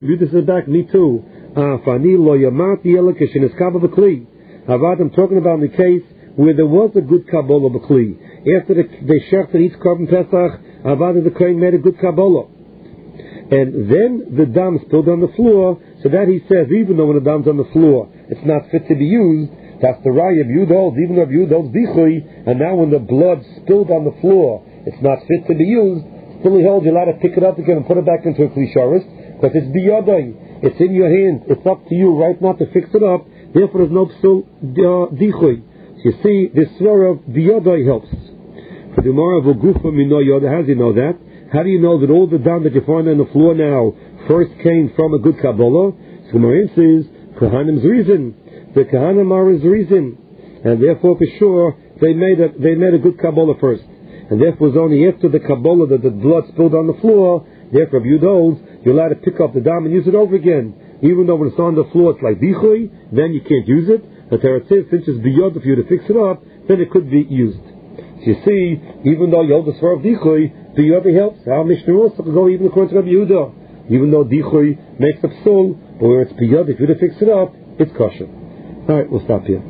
This is back, me too. Fani lo yamati elakishin is kaba b'kli. Avad, I'm talking about in the case where there was a good kabbalah b'kli. After they shechted each korban pesach, Avad the kohen made a good kabbalah. And then the dam spilled on the floor, so that he says, even though when the dam's on the floor, it's not fit to be used, that's the raya Yud holds, even though Yud holds dichui, and now when the blood spilled on the floor, it's not fit to be used, still he holds, you're allowed to pick it up again and put it back into a klisharis, because it's biyadai, it's in your hands, it's up to you right now to fix it up, therefore there's no psul dichui. So you see, this svara of biyadai helps. For the Gemara of Ugufa Mino Yoda, how do you know that? How do you know that all the dam that you find on the floor now first came from a good kabbalah? So Gemara says, Kahanim's reason. The Kahanim are his reason, and therefore for sure they made a good Kabbalah first, and therefore it was only after the Kabbalah that the blood spilled on the floor. Therefore, if you holds, you're allowed to pick up the dam and use it over again, even though when it's on the floor it's like dichui, then you can't use it. But there it says, since it's beyond for you to fix it up, then it could be used. So you see, even though you hold the svar of dichui, beyond helps. Our Mishnah also can go even according to Rabbi Yehuda, even though dichui makes a psul, but where it's beyond, if you to fix it up, it's kosher. Alright, we'll stop here.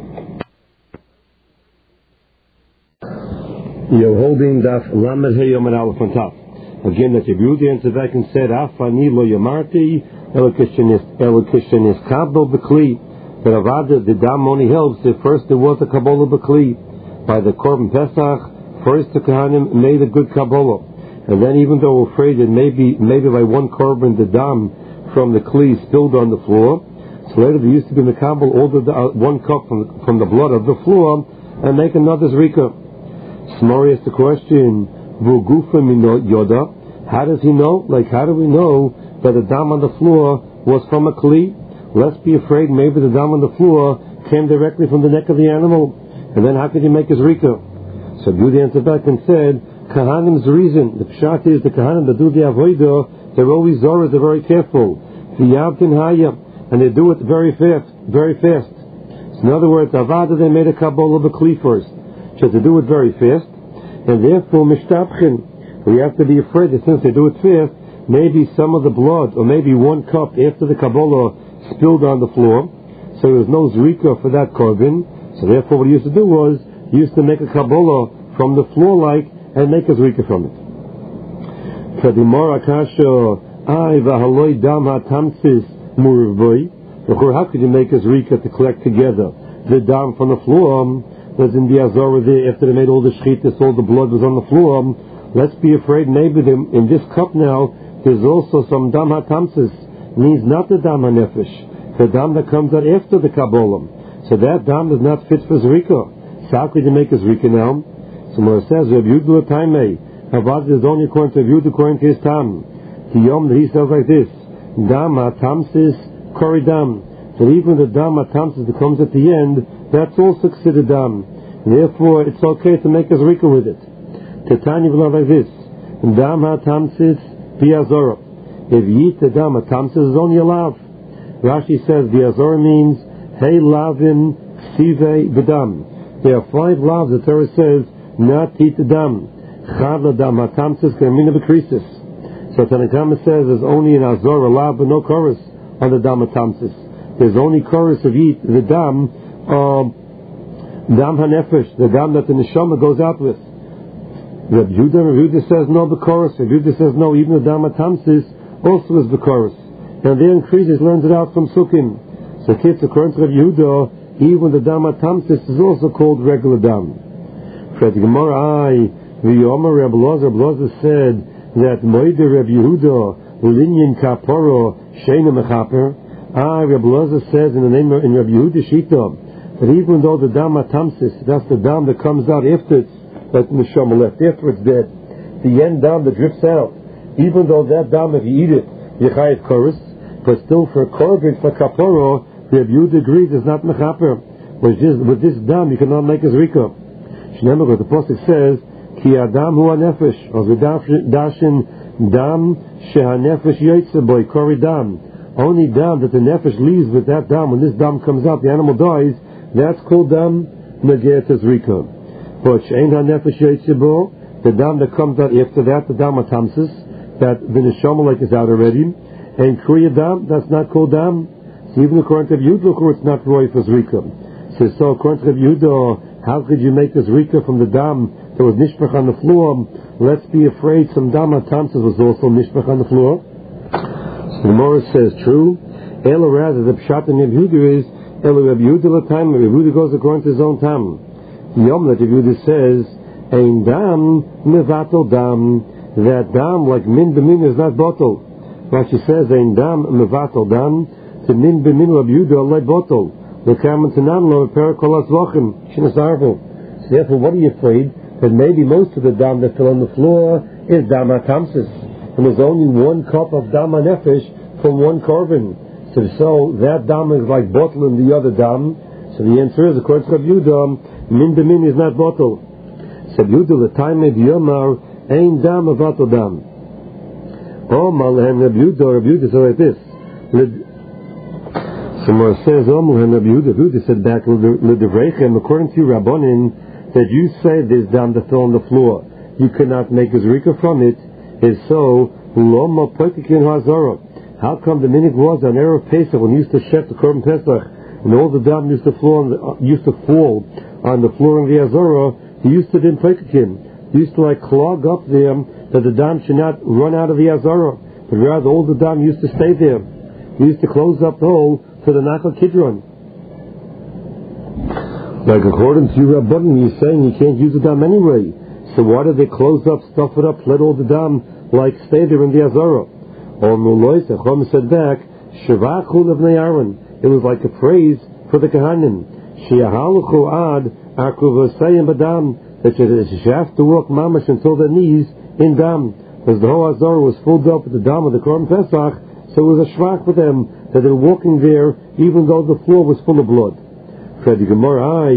You're holding Daf Lamed Hey Yom Aleph on top. Again, that Yehuda answered back and said, Afani lo yamarti elokishenis kabel b'kli. That Avada, the dam only helps if first there was a kabbalah b'kli. By the Korban Pesach, first the Kohanim made a good kabbalah. And then even though we're afraid that maybe by one korban the dam from the kli spilled on the floor, so later they used to be mekabel all the one cup from the blood of the floor and make another zrika. Smori asked the question, Vugufa mino yoda. How does he know? How do we know that the dam on the floor was from a kli? Let's be afraid maybe the dam on the floor came directly from the neck of the animal. And then how could he make his rika? So Yudi answered back and said, Kahanim's reason. The pshat is the Kahanim that do the avodah, they're always zoras, they're very careful. V'yavtin haya. And they do it very fast, very fast. So in other words, Avada, they made a kabbalah b'kli first. So to do it very fast, and therefore mishtapchin. We have to be afraid that since they do it fast, maybe some of the blood, or maybe one cup after the kabbalah spilled on the floor, so there was no zrika for that korban. So therefore what he used to do was, he used to make a kabbalah from the floor and make a zrika from it. Kadimar akasha, ay v'haloi dam hatamsis, how could you make a zrika to collect together the dam from the floor? Was in the Azara there after they made all the shchitas, all the blood was on the floor. Let's be afraid maybe in this cup now there's also some dam hatamsis, means not the dam hanefesh, the dam that comes out after the kabbalah. So that dam is not fit for zrika. So how could you make a zrika now? So Mora says, Rabbi Yehuda Taimei, Avad is only according to Yehuda according to his tam. The yom that he says like this. Dam hatamsis koridam. So even the dam hatamsis that comes at the end, that's also considered dam. And therefore, it's okay to make a zrika with it. Titania will like this. Dam hatamsis biazora. If you eat the dam hatamsis, is only a lav. Rashi says the azora means hey lavim ksive bedam. There are 5 lavs the Torah says not to eat the dam. Chad la dam hatamsis kermina bekrisis. So Tanakama says there's only an azor lav but no chorus on the dam hatamsis. There's only chorus of eat the dam hanefesh, the dam that the neshama goes out with. Rabbi Yehuda says no the chorus. Rabbi Yehuda says no, even the dam hatamsis also is the chorus. And there increases learns it out from Sukkim. So kids according to Rabbi Yehuda, even the dam hatamsis is also called regular dam. For the Gemara, the Yomer Rabbi Lozer said that Moide Reb Yehuda Linyan Kaporo Sheina Mechaper. Reb Lozer says in the name of Reb Yehuda Shita that even though the dam hatamsis, that's the dam that comes out after it's like neshama left, after it's dead, the end dam that drips out, even though that dam, if you eat it, you chayav chorus, but still for korban for kaporo, Reb Yehuda agrees it's not mechaper. With this dam you cannot make a zrika. Shneimah, the pasuk says, Ki adam hu hanefesh, or v'dashin dam shehanefesh yoytze boy kori dam. Only dam that the nefesh leaves with that dam. When this dam comes out, the animal dies. That's called dam negeh tezrika. But she'ein hanefesh yoytze bo, the dam that comes out after that, the dam hatamsis, that the neshama is out already. And Kriya Dam, that's not called Dam. So even according to Yehuda, it's not Roy for Zrika. So according to Yehuda, how could you make this Zrika from the Dam that was Nishpach on the floor? Let's be afraid some Dam Atamsis was also Nishpach on the floor. So the Gemara says, true. Ela rather, the Pshat in Yehuda is, Ela Reb Yehuda l'time, Reb Yehuda goes according to his own Tam. Yom that Yehuda says, Ein Dam, Mevatel Dam, that Dam, like Min B'min, is not bottle. Rashi says, Ein Dam, Mevatel Dam, to Min B'min Reb Yehuda, like bottle. The Kamen Tanan, Lo Perikolas Vachim, Shinas Arvo. So therefore, what are you afraid? That maybe most of the Dam that fell on the floor is Dam Atamsis. And there's only one cup of Dam Nefesh from one korban. So that Dam is like bottle in the other Dam. So the answer is, according to Reb Yehuda, Min B'min is not bottle. So Reb Yehuda, the time of Yomar, Ein Dam Avato Dam. Oh, Malahem Reb Yehuda said like this. Someone says, oh, Malahem Reb Yehuda said back, L'Devreichem, according to Rabbanin, that you say there's Dam that fell on the floor, you cannot make a Zrika from it, is so, Loma Poitikin Hazara. How come the minig was on Erev Pesach when you used to chef the Korban Pesach and all the Dam used to fall on the floor in the Azara, he used to then Poitikin. He used to like clog up there that the Dam should not run out of the Azara, but rather all the Dam used to stay there. He used to close up the hole for the Nachal Kidron. Like according to your Rabbanim, you're saying you can't use the Dam anyway. So why did they close up, stuff it up, let all the Dam like stay there in the Azara? Or Mulois, Chom said back, Shavachul of Aaron. It was like a praise for the Kohanim. Shiahaluchu ad Arkuvasayim Badam, that you have to walk mamash until their knees in Dam. Because the whole Azara was filled up with the Dam of the Korban Pesach, so it was a shvach for them that they were walking there even though the floor was full of blood. Fredi Gemara,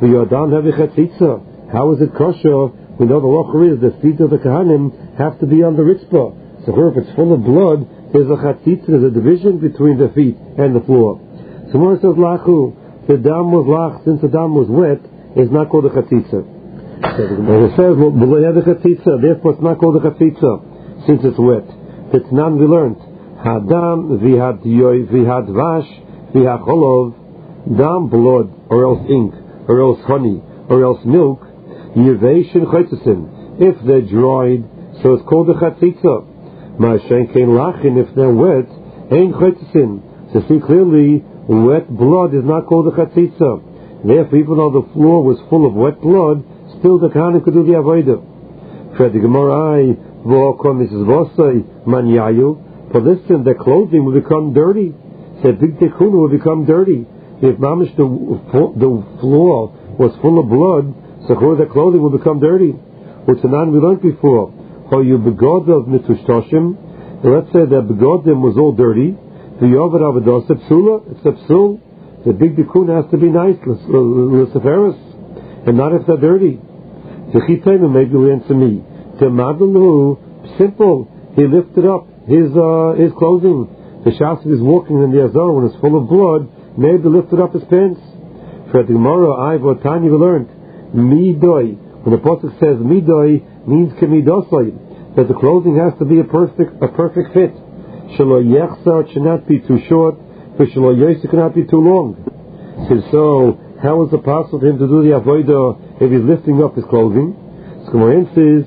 how is it kosher? We know the locher is the feet of the Kohanim have to be on the Ritzpah. So if it's full of blood, there's a chatzitza, there's a division between the feet and the floor. So when it says lachu, the Dam was lach, since the Dam was wet, it's not called a chatzitza. And it says, well, below the chatzitza, therefore it's not called a chatzitza, since it's wet. The Tanan we learned, Hadam v'had yoy v'had vash v'had cholov, Dam blood, or else ink, or else honey, or else milk, Yeveish and Chaytzasin. If they're dried, so it's called a chatzitza. Ma'ashen kein lachin, if they're wet, ain't Chaytzasin. So see clearly, wet blood is not called a chatzitza. Therefore, even though the floor was full of wet blood, still the Kohanim could do the avodah. Fredi Gemara, v'okom Mrs. Vosai, man yayu. For listen, their clothing will become dirty. Their big tikkun will become dirty. If mamish the floor was full of blood, so their clothing will become dirty. Which we learned before. How you begodov mitushtoshim. Let's say that begodim was all dirty. The yovad avados psula, it's a psul. The big tikkun has to be nice, l'seferis, and not if they're dirty. The chitayim maybe will answer me. The madlu, simple. He lifted up his clothing. The shas is walking in the azar when it's full of blood. Maybe lifted up his pants. For the Gemara, Tanya we learned, midoi. When the pasuk says midoi, means kemidosai, that the clothing has to be a perfect fit. Shelo yechsar, it should not be too short, but shelo yosik cannot be too long. So how is it possible for him to do the avodah if he's lifting up his clothing? So Gemara says,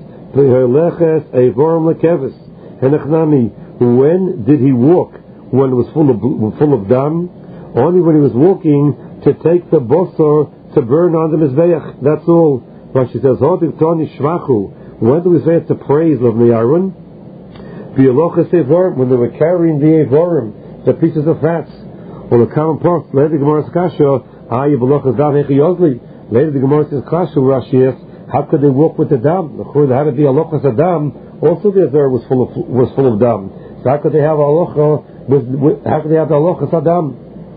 when did he walk? When it was full of dam? Only when he was walking to take the bosor to burn on the mizbeach. That's all. Rashi says, when do we say it's a praise of the Aaron? When they were carrying the Evorim, the pieces of fats. Well, the common part, later the Gemara says, later the Gemara says, Rashi asks, how could they walk with the dam? The had to be alochas adam. Also the Azar was full of dam. So how could they have alocha? How could they have the alochas adam?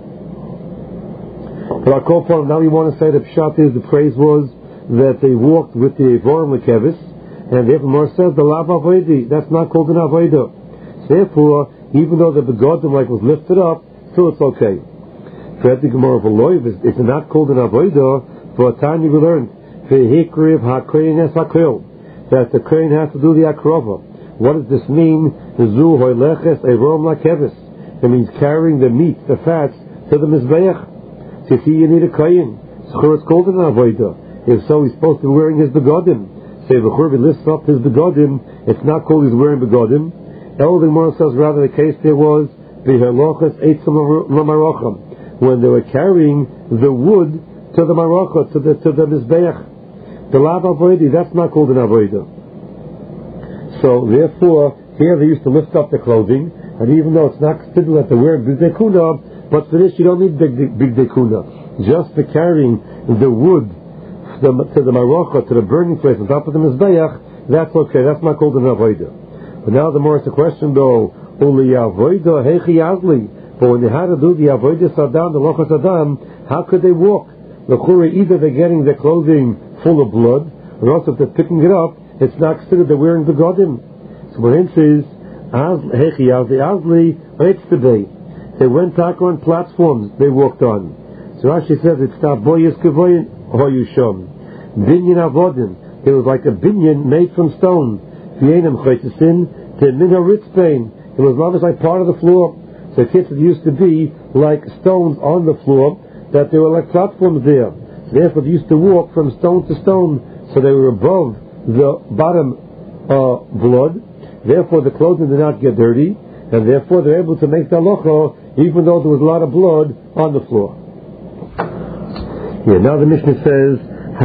But our call now we want to say that Pshat is the praise was that they walked with the Evorim Lekevis, and therefore Mar says the Lav Avodah. That's not called an Avodah. Therefore, even though the begodim like was lifted up, still it's okay. For the Gemara of Aloy, it's not called an Avodah. For a time we learned that the Kohen has to do the akrova. What does this mean? Zu hoileches erom lakevis. It means carrying the meat, the fats, to the mizbeach. So you see, you need a kohen. Schur is called an avodah. If so, he's supposed to be wearing his begodim. Say the Churbi lifts up his begodim. It's not called he's wearing begodim. El the Gemara says rather the case there was b'herlochas eitzim l'marocham, when they were carrying the wood to the marocha, to the mizbeach. The lav avodah, that's not called an avodah. So therefore, here they used to lift up the clothing, and even though it's not considered that they wear bigdei kuna, but for this you don't need bigdei kuna. Just for carrying the wood to the marocha, to the burning place on top of the mizbeach, that's okay. That's not called an avodah. But now the more it's a question though, uli avodah hechi yazli. But when they had to do the avodah sadam, the lochas sadam, how could they walk? The chura, either they're getting their clothing full of blood, or else if they're picking it up, it's not considered they're wearing the godim. So when it says hechi yazli azli, it's today. They went back on platforms they walked on. So Rashi says it's not boyes kevoyin hoyusham. Binyan avodim. It was like a binyan made from stone. Vienam chaytesin to minha ritzpein. It was almost like part of the floor. So kids used to be like stones on the floor, that there were like platforms there. So therefore they used to walk from stone to stone, so they were above the bottom blood. Therefore the clothing did not get dirty, and therefore they're able to make the halacha even though there was a lot of blood on the floor. Yeah, now the Mishnah says,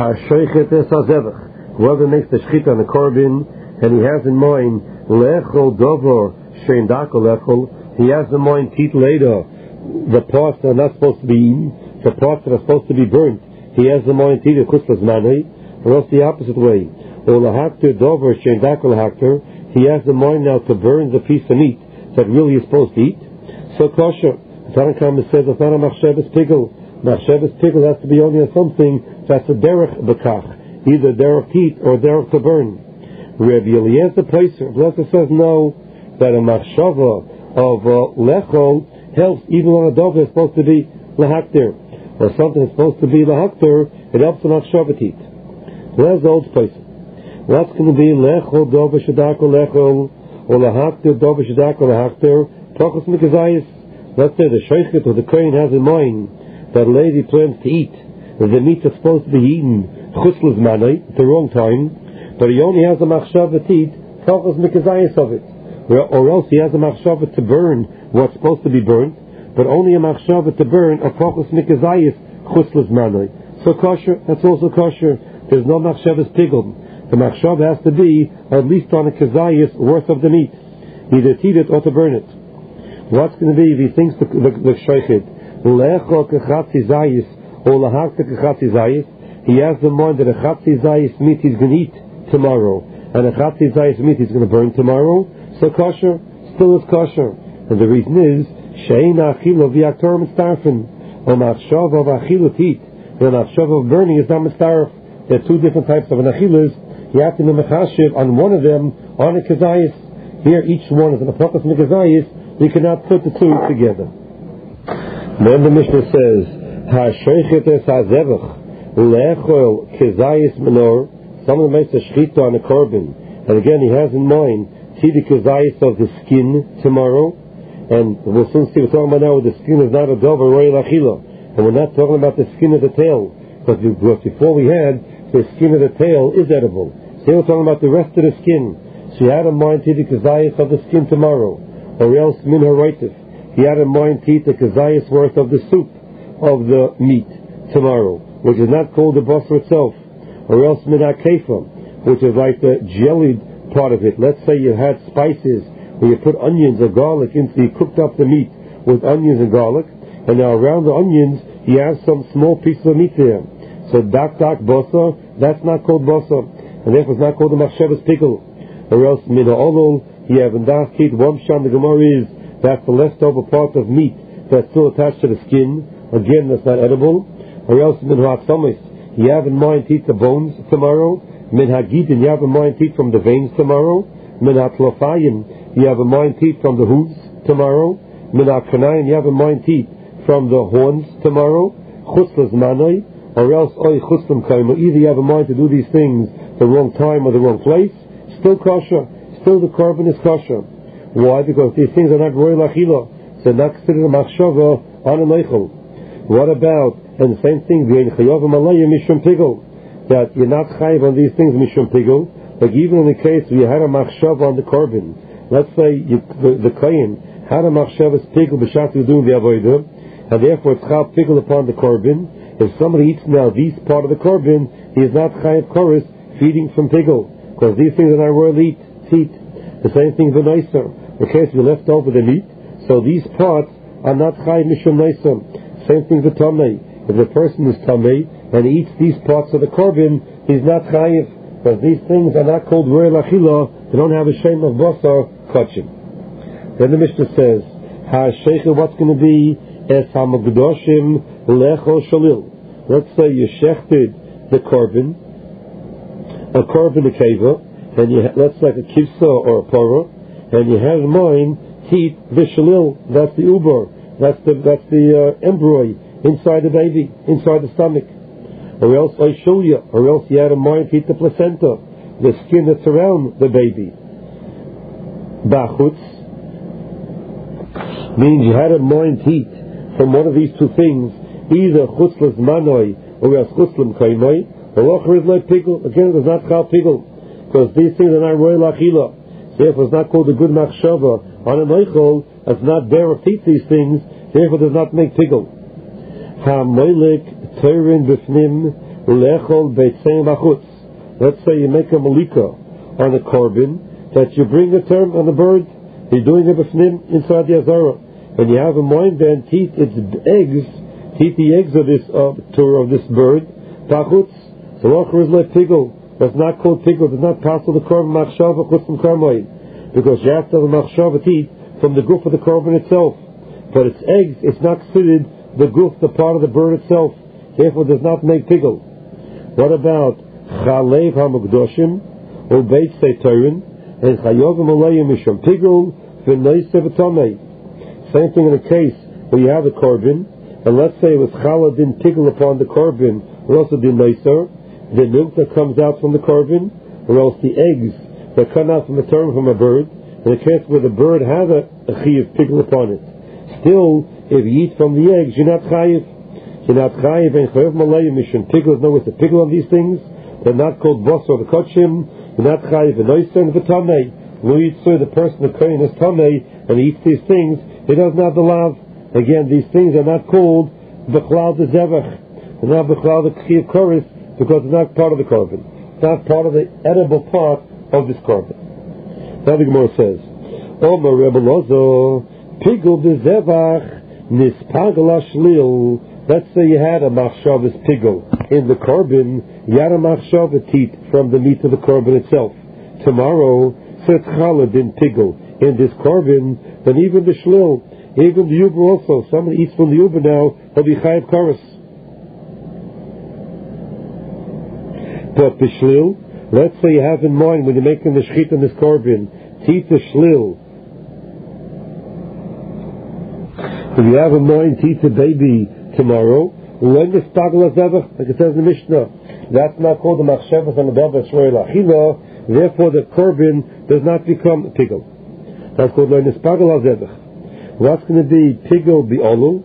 whoever makes the shchita on the korban, and he has in mind lechol dover shein dako lechol, he has in mind tit later, the parts that are not supposed to be eaten, the parts that are supposed to be burnt, he has in mind tit chuslas manai, or else the opposite way. Or lahakter dover shein dako lahakter, he has in mind now to burn the piece of meat that really is supposed to eat. So kosher. The Tanakhama says it's not a machshavas pigel. Machshavas pigel has to be only on something that's a derech bekach, either derech to eat or derech to burn. Rabbi Eliezer Peiser says no, that a machshava of lechol helps even when a dove is supposed to be lahakter, or something is supposed to be lahakter, it helps the machshava to eat. So that's the old Peiser. What's going to be lechol dove shadako lechol, or lahakter dove shadako lahakter, pachos mikazayis. Let's say the shaychet or the kohen has in mind that a lady plans to eat the meat that's supposed to be eaten chuslas manai at the wrong time, but he only has a machshava to eat pachos mikazayis of it, or else he has a machshava to burn what's supposed to be burnt, but only a machshava to burn a pachos mikazayis chuslas manai. So kosher, that's also kosher. There's no machshavas pigel. The machshava has to be at least on a kazayis worth of the meat, either to eat it or to burn it. What's going to be if he thinks the shaychet lecho kechatzi zayis or lahakta kechatzi zayis? He has in mind that a chatzi zayis meat he's going to eat tomorrow, and a chatzi zayis meat he's going to burn tomorrow. So kosher, still is kosher, and the reason is shein achilo v'yaktor mitzarfen, or machshav of achilo to eat, and machshav of burning is not mitzaref. There are two different types of an achilas. You have to be mechashiv on one of them on a kazayis. Here each one is an apokos mikazayis. You cannot put the two together. Then the Mishnah says, "Ha'shoichet es ha'zevach le'echol kezayis menor." Someone makes a shchita on a korban, and again he has in mind see the kezayis of the skin tomorrow, and we'll soon see. We're talking about now the skin is not a dove or royal achila, and we're not talking about the skin of the tail, because before we had the skin of the tail is edible. So we're talking about the rest of the skin. So you had in mind see the kezayis of the skin tomorrow. Or else min haroitif, he had in mind to eat the kazayas worth of the soup of the meat tomorrow, which is not called the basar itself. Or else min hakefa, which is like the jellied part of it. Let's say you had spices where you put onions or garlic into, you cooked up the meat with onions and garlic, and now around the onions you have some small pieces of meat there. So dak basar, that's not called basar, and therefore it's not called the machshavas pickle. Or else min ha'olol, you have in das kit wamsham, the Gemara is that's the leftover part of meat that's still attached to the skin. Again, that's not edible. Or else min ha'atzamis, you have in mind to eat the bones tomorrow. Min ha'gidin, you have in mind to eat from the veins tomorrow. Min ha'tlofayim, you have in mind to eat from the hooves tomorrow. Min ha'kanayim, you have in mind to eat from the horns tomorrow. Chuslas manai, or else oy chuslam kaima. Either you have in mind to do these things the wrong time or the wrong place, still kosher. still the korban is kosher. Why? Because these things are not royal achila. So not considered a machshava on a meichel. What about, and the same thing, that you're not chayiv on these things mishum pigul, like even in the case where you had a machshava on the korban, let's say the kohen had a machshava pigul b'shat you're doing the avodah, and therefore it's chav pigul upon the korban. If somebody eats now this part of the korban, he is not chayiv chorus feeding from pigul, because these things are not royal eat. The same thing with noiser. In case we left over the meat, so these parts are not chayiv mishum noiser. Same thing with tamei. If the person is tamei and he eats these parts of the korban, he's not chayiv, because these things are not called royal achila. They don't have a shame of basar kachim. Then the Mishnah says, "Ha-sheikha, what's going to be es hamagdoshim lechol shalil." Let's say you shechted the korban, a keva, and you let's like a kivsa or a parah, and you have in mind heat the shalil. That's the uber. That's the embryo inside the baby, inside the stomach. Or else oishulia, or else you had in mind heat the placenta, the skin that's around the baby. Bachutz means you had in mind heat from one of these two things, either chutzlas manoi or else chutzlam kaimoi, or locher is like pigul. Again, it was not chal pigul, because these things are not royal achila. Therefore, it's not called a good machshava on a meichel. It's not there to eat these things. Therefore, does not make pigul. Ha moilik teirin b'fnim lechol beitzein bachutz. Let's say you make a malika on a korban that you bring a term on the bird. You're doing a b'fnim inside the azara, and you have in mind then to eat its eggs, to eat the eggs of this of this bird. Bachutz. So locher is like pigul. That's not called pigul. It's not possible the korban machshava chutz from karmoid, because you have to have a machshava to eat from the goof of the korban itself. But its eggs, it's not considered the goof, the part of the bird itself. Therefore, does not make pigul. What about chalev hamugdoshim or beit seitorin and chayovim alayim mishum pigul v'noise v'tomei? Same thing in a case where you have a korban, and let's say it was challah din pigul upon the korban, or also din noiser, the milk that comes out from the korban, or else the eggs that come out from the term from a bird. In a case where the bird has a chiyuv pigul upon it, still, if you eat from the eggs, you're not chayiv. You're not chayiv and chayiv malayim mission pigul. No, it's a pigul on these things. They're not called basar the kachim. You're not chayiv and noiser and v'tamei. When you say the person, the kohen is tamei, and he eats these things, he doesn't have the lav. Again, these things are not called b'chlal the zevach. They're not b'chlal the chiyuv koris, because it's not part of the korban. It's not part of the edible part of this korban. Now the Gemara says, Omer Rebbe Lozo, pigul b'zevach nispagel shlil. Let's say you had a machshavas pigul in the korban, you had a machshavas teat from the meat of the korban itself. Tomorrow, set challah din pigul in this korban, then even the shlil, even the uber also. Somebody eats from the uber now, he'll be chayav karas. But the shlil, let's say you have in mind when you're making the shchit in this korban, teat the shlil. If you have in mind teach a baby tomorrow, when the spagla zevach, like it says in the Mishnah, that's not called the machshavas on the davar shroel achila. Therefore, the korban does not become pigul. That's called the spagla zevach. What's going to be pigul bi'olu?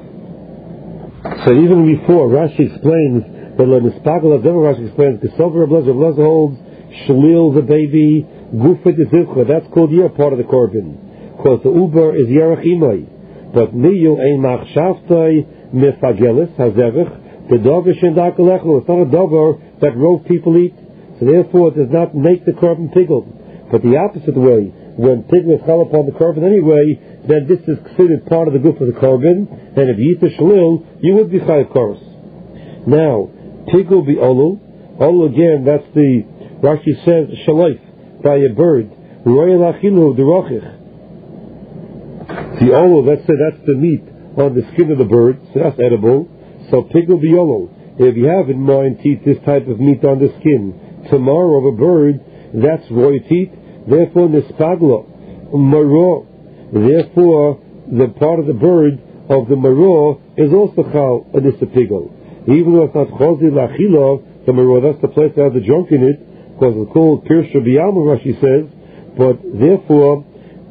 So even before Rashi explains that the spagla zevach, Rashi explains the silver blazer holds shlil the baby gufa de zivcha. That's called your part of the korban, because the uber is yerach imay. But miyu ein machshavtoi mefagelis hazevich the dover shendakalechlo. It's not a dover that rove people eat, so therefore it does not make the korban pigul. But the opposite way, when pigul is chal upon the korban anyway, then this is considered part of the group of the korban, and if you eat the shlil, you would be chayav koros. Now, pigul be olu. Olu again, that's the Rashi says shaleif by a bird. Royal achilu derochich. The olu, let's say that's the meat on the skin of the bird, so that's edible. So pigul be olu. If you have in mind to eat this type of meat on the skin tomorrow of a bird, that's roy teeth. Therefore, nispagla maro. Therefore, the part of the bird of the maro is also chal a pigul. Even though it's not chosi lachila, the maro, that's the place that has the junk in it, because it's called pirsha biyama. Rashi says But therefore,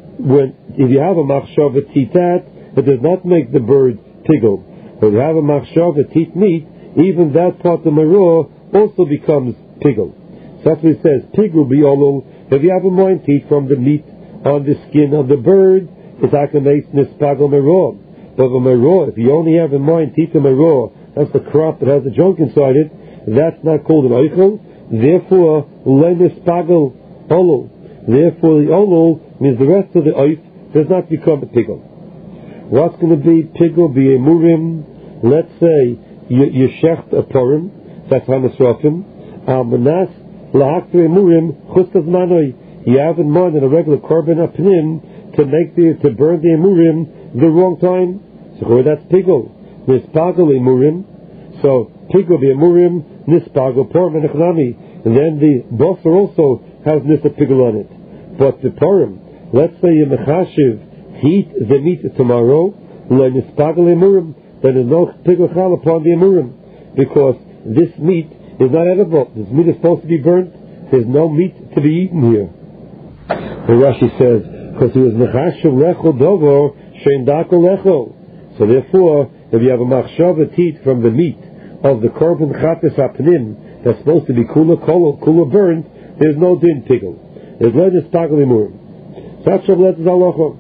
if you have a machshava titat, it does not make the bird pigel. But if you have a machshava tit meat, even that part of the maror also becomes pigel. So that's what it says, pigel biolol. If you have a moin teeth from the meat on the skin of the bird, it's akameis nispagel maror. But a maror, if you only have a moin teeth of maror, that's the crop that has the junk inside it, that's not called an oichel. Therefore, le nispagel olol. Therefore, the olol means the rest of the oif does not become a pigel. What's going to be pigel? Be a murim. Let's say you shecht a purim, that's hanesrofim. Manas lahakre murim chustaz manoi. You have in mind in a regular korban apnim to burn the emurim the wrong time. So that's pigel. Nispagel emurim. So pigel be emurim, nispagel purim and echnami. And then the bosser also has nisa pigel on it. But the purim, let's say you mechashiv heat the meat tomorrow, le nispagel emurim, then there's no pigel chal upon the emurim, because this meat is not edible. This meat is supposed to be burnt. There's no meat to be eaten here. The Rashi says, because he was mechashiv lecho dovo shein dako lecho. So therefore, if you have a machshava teat from the meat of the korban chatas apnim that's supposed to be kula burnt, there's no din pigel. There's no nispagel emurim. That's Rav Lezer's halacha.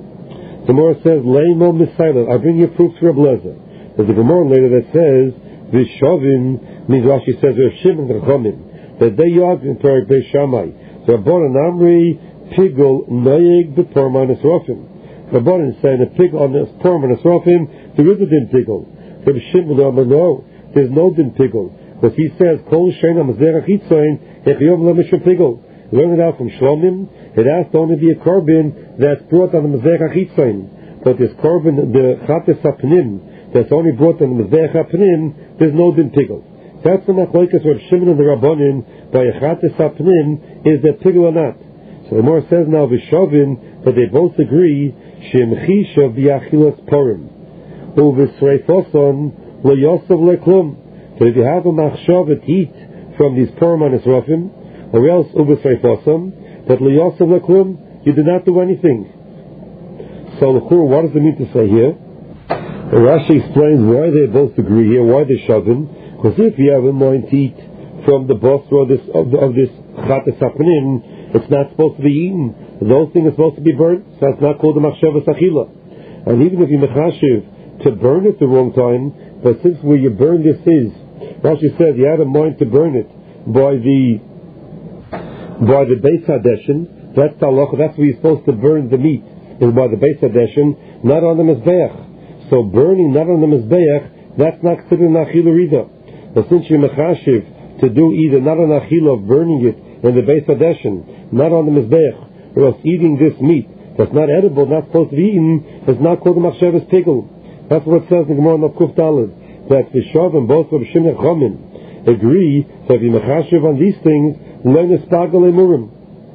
The Gemara says, Leimo Misailah. I bring you proofs for Rav Lezer. There's a Gemara later that says, Vishovin, means Rashi says, Rishim and Rachamim, that they yard in Perek Beis Shammai. So Rabbanan Amri, Pigel, Noyeg, B'Porma, Nesrofim. Rabbanan is saying, a pig on the Porma, Nesrofim, there is a din pigel. Rabbi Shimon, no, there's no din pigel. Because he says, Kol Shein HaMazerach Hitzoin, Echiyom Lemeshim Pigel. Learn it out from Shlomim. It has to only be a korban that's brought on the Mezech HaChitzoin. But this korban, the Chates HaPnim, that's only brought on the Mezech HaPnim, there's no din pigel. That's the Machlokes Rav Shimon and the Rabbanim by a Chates HaPnim, is that pigel or not. So the Gemara says now, Vishovin, that they both agree, Shem Chishav B'Achilas Purim. U'V'Sreifoson L'Yosov Le'Klum. So if you have a machshava to eat from these Purim and Esrofim, or else U'V'Sreifoson, that L'Yosov Le'Klum, you do not do anything. So what does it mean to say here? Rashi explains why they both agree here, why they're shoving. Because if you have a mind to eat from the bosra of this Chatas HaPnim, it's not supposed to be eaten. Those things are supposed to be burnt, so it's not called a machshava sachila. And even if you mechashiv to burn it the wrong time, but since where you burn this is, Rashi said you had a mind to burn it by the Beis Hadeshin, that's the halacha, that's where you're supposed to burn the meat, is by the Beis Hadeshin, not on the Mizbeach. So burning not on the Mizbeach, that's not considered an achila either. But since you're mechashiv to do either not an achila of burning it in the Beis Hadeshin, not on the Mizbeach, or else eating this meat that's not edible, not supposed to be eaten, is not called a machshavas pigel. That's what it says in the Gemara of Kuf Daled, that Vishav and both Rav Shimon and Chachamim agree that if you mechashiv on these things, learn the spagel emurim.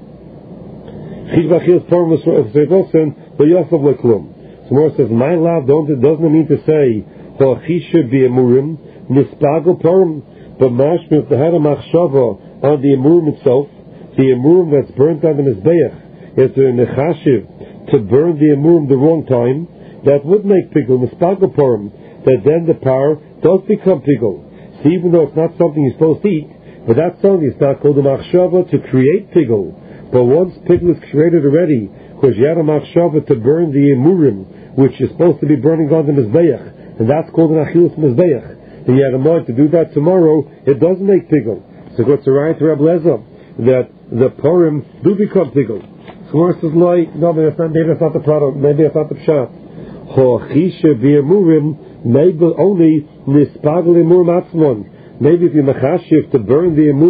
Chizbachil's Purim V'Sreifoson L'Yosov Le'Klum. So Gemara says, my love doesn't mean to say Chishav B'Emurim Nispagel Purim, but mashma if they had a machshava on the emurim itself, the emurim that's burnt on the mizbeach, if they're mechashiv to burn the emurim the wrong time, that would make pigel Nispagel Purim, that then the power does become pigel. So even though it's not something you're supposed to eat, but that's something it's not called a machshava to create pigel. But once pigel is created already, because you had a machshava to burn the emurim, which is supposed to be burning on the mizbeach, and that's called an achilus mizbeach, and you had a mind to do that tomorrow, it does make pigel. So what's the right to Rav Lezer that the Purim do become pigel? So Gemara says, no, maybe that's not the product, maybe that's not the pshat. Hochisha b'emurim, maybe only nispagel emurim atzmon. Maybe if you mechashiv to burn the emurim